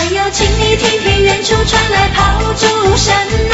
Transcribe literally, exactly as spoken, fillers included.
还有，请你听听远处传来炮竹声。